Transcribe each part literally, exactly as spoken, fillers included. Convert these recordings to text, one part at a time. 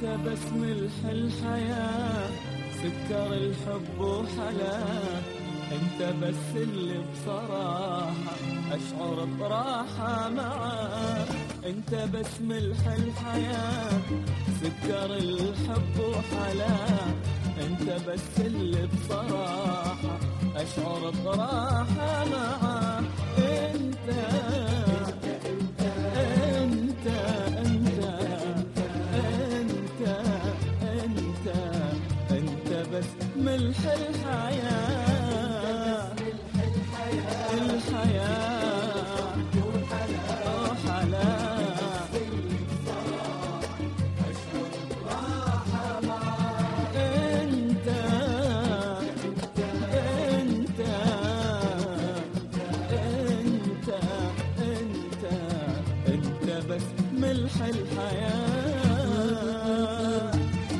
انت بس ملح الحياة، سكر الحب وحلاه. انت بس اللي بصراحة اشعر براحة معاه. انت بس ملح الحياة، سكر الحب وحلاه. انت بس اللي بصراحة اشعر براحة معاه. انت انت انت انت انت انت انت بس ملح الحياة، الحياة وحلاه. انت انت انت انت انت بس ملح الحياة.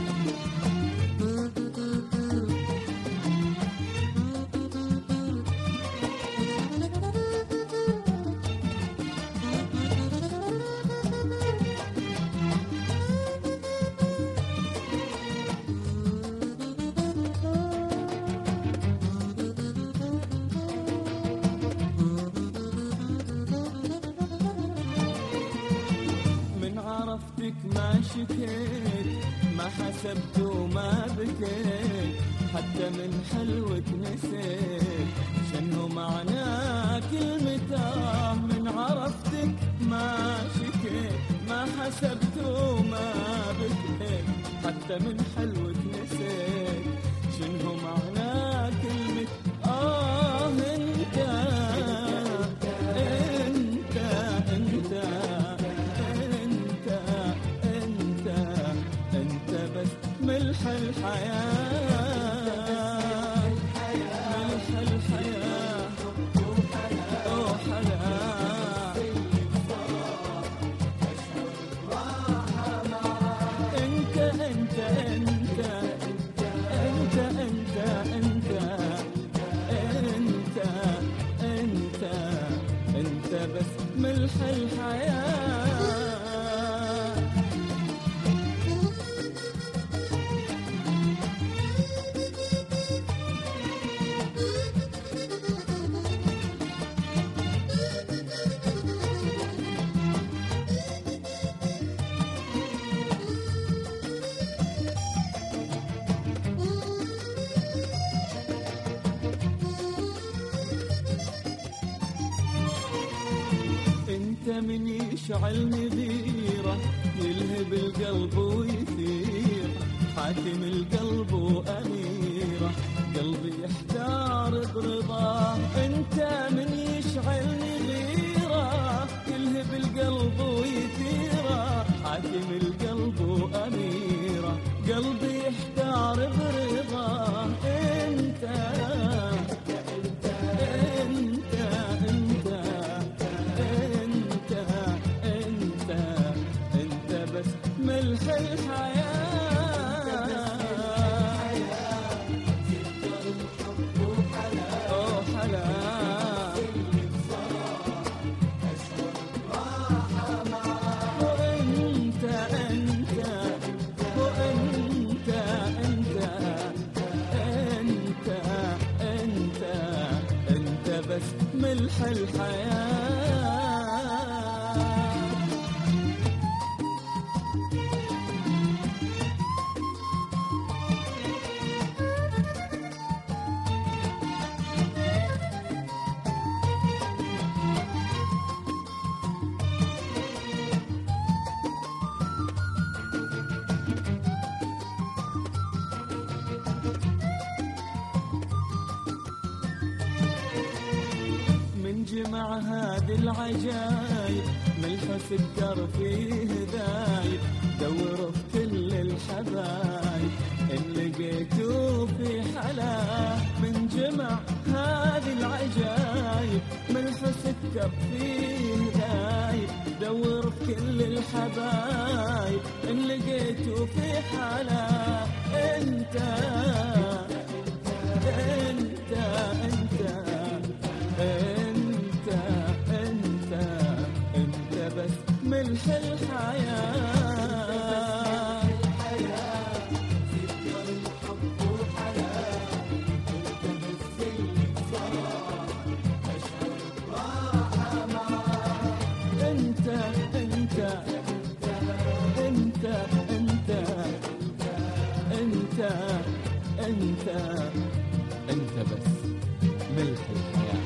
عرفتك ما شكيت، ما حسبت وما بكيت، حتى من حلوك نسيت شنو معنى كلمته. من عرفتك ما شكيت، ما حسبت وما بكيت، حتى من حلوك نسيت شنو معنى كلمة آه. انت انت انت ملح الحياة، ملح الحياة وحلاه. انت انت انت انت انت انت انت انت انت بس ملح الحياة. انت من يشعلني غيرة، يلهب القلب ويثير، حاكم القلب وأميرة، قلبي يحتار برضاه. انت من يشعلني غيرة، يلهب القلب ويثير، حاكم القلب وأميرة، قلبي يحتار برضاه. انت انت انت انت انت انت انت بس ملح الحياة، وحلاه. وانت انت وانت انت انت انت انت بس ملح الحياة. جمع هذه العجايب، ملح سكر فيه ذايب، دور في كل الحبايب إن لقيتوا في حلاه. من جمع هذه العجايب، ملح سكر فيه ذايب، دور في كل الحبايب إن لقيتوا في حلاه. انت انت انت انت انت انت بس ملح الحياة، انت انت بس ملح الحياة.